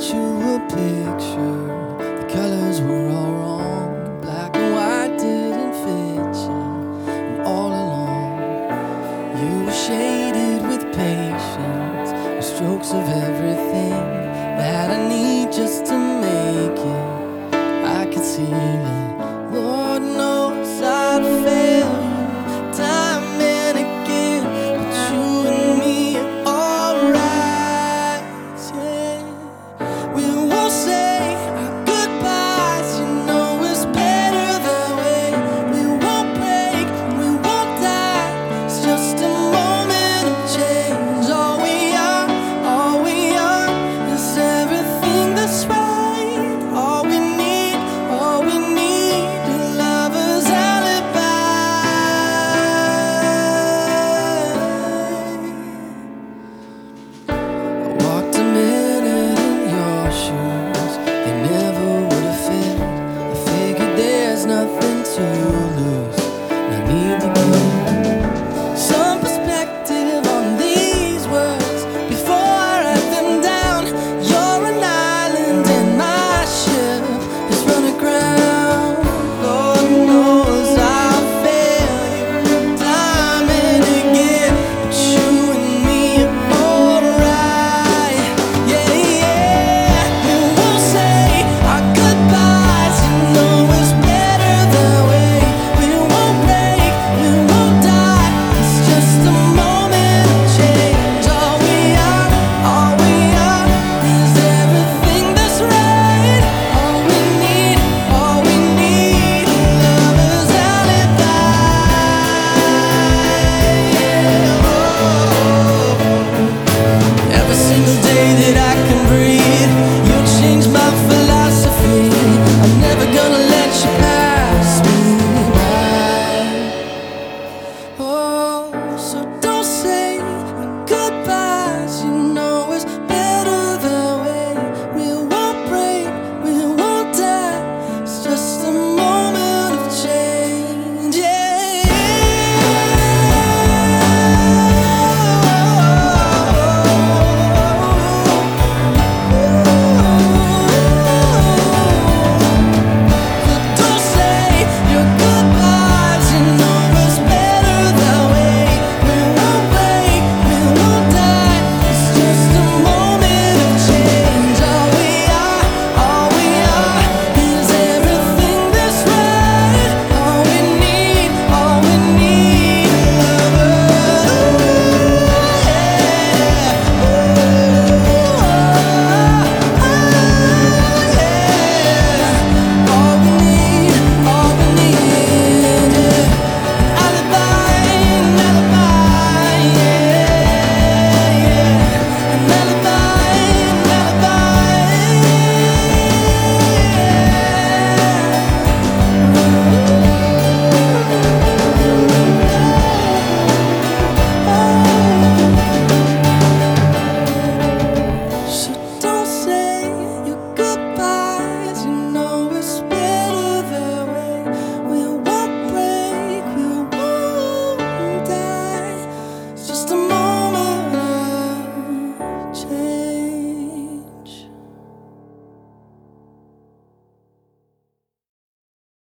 you a picture. The colors were all wrong. Black and white didn't fit you. And all along, you were shaded with patience, the strokes of everything that I need just to make it. I could see that, Lord knows I'd fail you time and again, but you and me are alright, yeah. We won't say our goodbyes, you know it's better that way. We won't break, we won't die, it's just a moment of change. All we are is everything that's right. All we need is lover's alibi. I walked a minute in your shoes, they never would have fit. I figured there's nothing to lose, no need to give some perspective on these words before I write them down. You're an island and my ship is running aground. Lord knows I'll fail you time and again, but you and me are alright, yeah, yeah. We won't say our goodbyes, you know it's better that way. We won't break, we won't die, it's just a moment of change. All we are is everything that's right. All we need is lover's alibi. Every single day that I can breathe, you change my philosophy. I'm never gonna let you pass me by. Oh, so don't say your goodbyes, you know it's better that way. We won't break, we won't die, it's just a moment of change, yeah. Don't say your goodbyes, you know it's better that way. We won't break, we won't die, it's just a moment of change. All we are is everything that's right. All we need is so don't say your goodbyes, you know it's better that way. We won't break, we won't die, it's just a